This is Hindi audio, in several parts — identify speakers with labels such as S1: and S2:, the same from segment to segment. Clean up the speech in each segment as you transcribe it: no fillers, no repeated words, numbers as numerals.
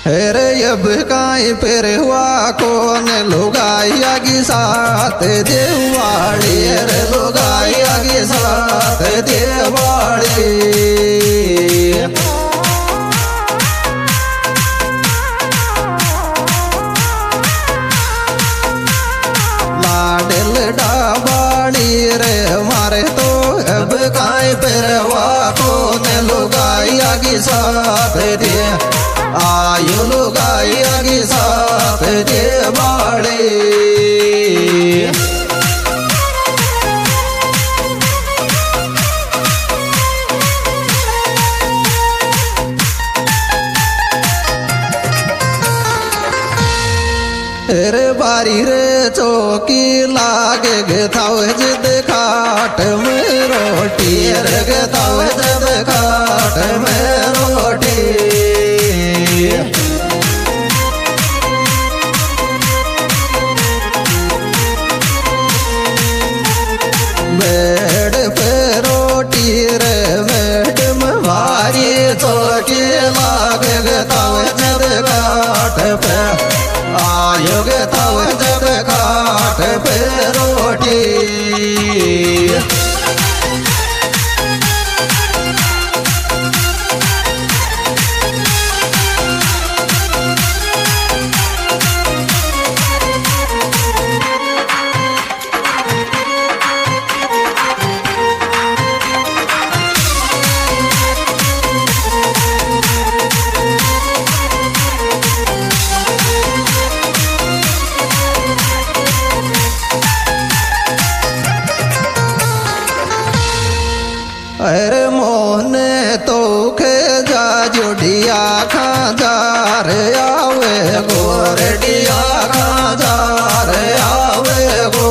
S1: हेरे अब काई फिर हुआ कौन लुगाई आगे साथ देवाड़ी रे लुगाई आगे साथ देवाड़ी लाडल डाबाड़ी रे मारे तो अब काई फिर हुआ कौन लुगाई आगे साथ दे आयु लुगाई आगे साथ देवाड़ी रे बारी रे चौकी लागे गथाव जिद खाट में रोटी रे गथाव जिद खाट में रोटी बेड पे रोटी रे मैडम भारी चौकी लागे गथाव जिद खाट पे आयोग तव जब काट पे रोटी अरे मोहन तो खे जा जोड़िया खा जा रे आवे गोरडिया खा जा रे आवे गो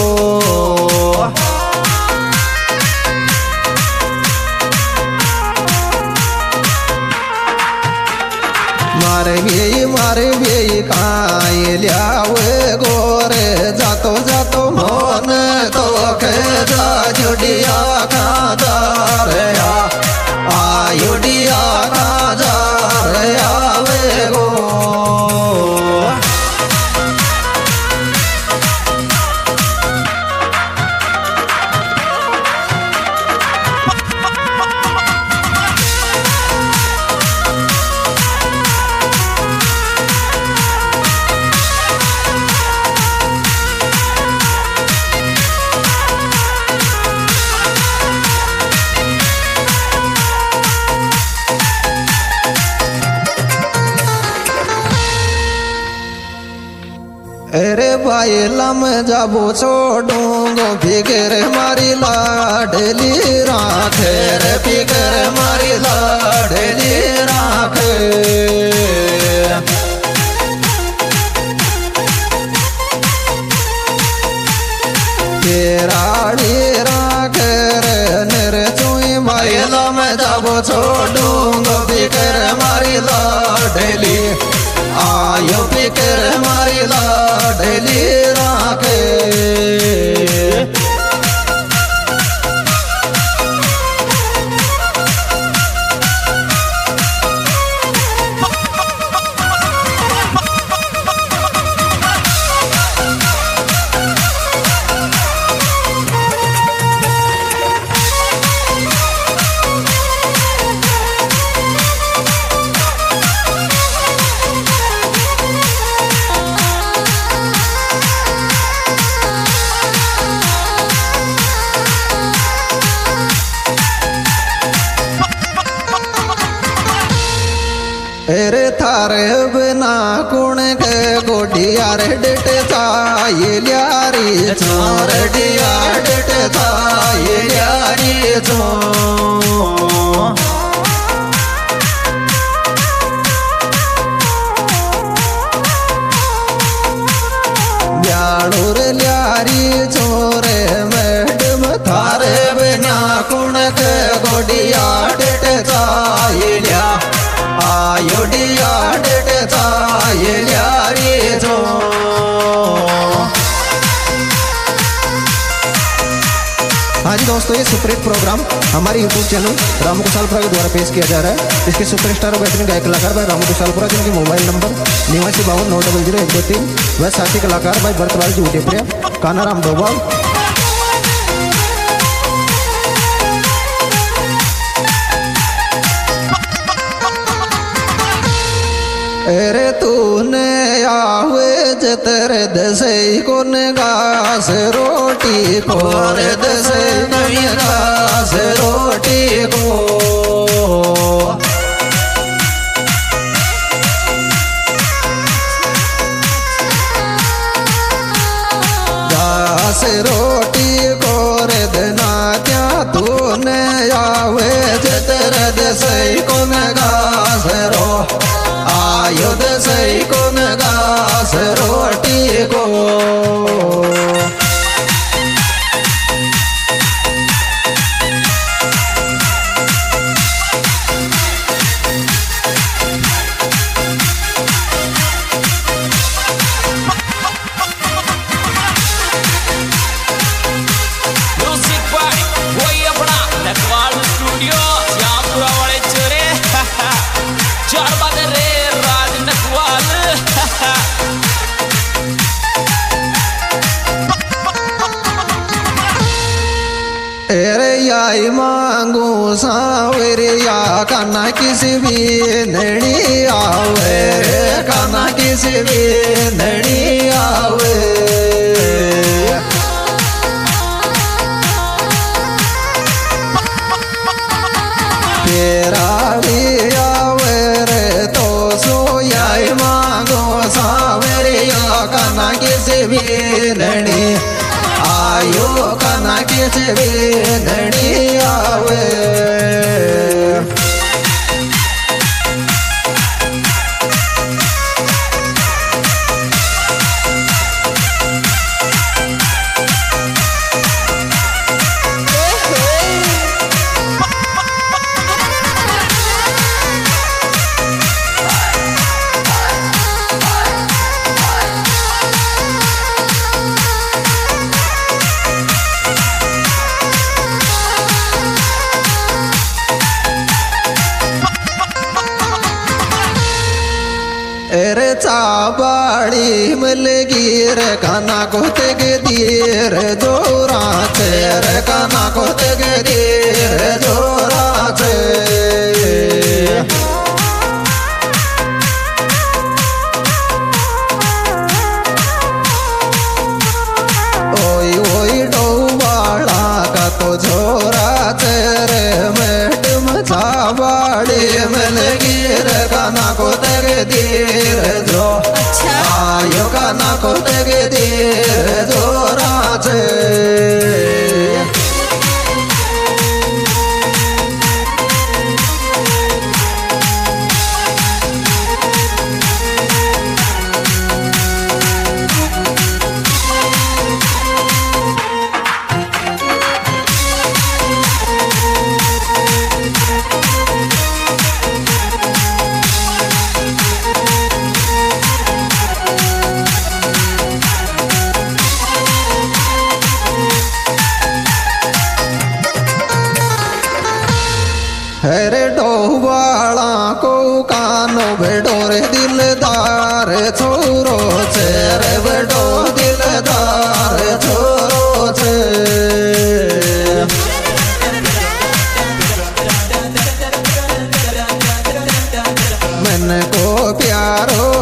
S1: मारे भी काई लियावे गोरे जातो जातो मोहन तो खे जा जोड़िया खा जा रे आयुडिया खा जा रे आवे गो अरे भाई लम जाबो छोड़ूंगो फिकर मारी लाडली राखे रे फिकर मारी लाडली राखे केराड़ी राखे रे निर चुई भाई लम जाबो छोड़ूंगो फिकर मारी लाडली आयो फिकर मारी लाडली राखे अरे थारे बिना कुण के गोडिया रे डेट ताये ल्यारी छोर डिया डेट ताये ल्यारी छो ब्याणुर ल्यारी छोरे मैडम थारे बिना कुण के गोडिया डेट ताये ल्या आयोडिया डेट ताये ल्यारी छो हाँ जी दोस्तों, ये सुपरहिट प्रोग्राम हमारे यूट्यूब चैनल रामू कुशालपुरा के द्वारा पेश किया जा रहा है। इसके सुपरस्टार और बेहतरीन गायक कलाकार भाई रामू कुशालपुरा, जिनके मोबाइल नंबर 8952900123 व साथी कलाकार भाई भरतलाल जी उदयपुरिया, कानाराम डोभाल। अरे तूने आवे जतर दसई कोन घास रोटी को, रे दसई नहीं घास रोटी को। घास रोटी को रे दना क्या तूने आवे जतर दसई कोन घास रो, आयुध सही कोन घास रोटी को। अरे याई मांगू सावरे या काना किसी भी नड़ी आवे, काना किसी भी नड़ी आवे। तेरा भी आवे रे तो सो याई मांगू सावरे या काना किसी भी नड़ी आयो, काना किसी भी नड़ी आवे। अरे चाबाड़ी मलगीर काना को तेग दीर जोरा चेर, काना को तेग दीर जोरा चे। ओई ओई डोबाड़ा का तो झोरा चेर, मैडम चाबाड़ी मलगीर काना को तेग दीर जो, आयो काना को तेग दीर जोरा चे। अरे डोबाला को कानो बेडो रे दिलदार छोरो छे, रे बेडो दिलदार छोरो छे। मन को प्यारो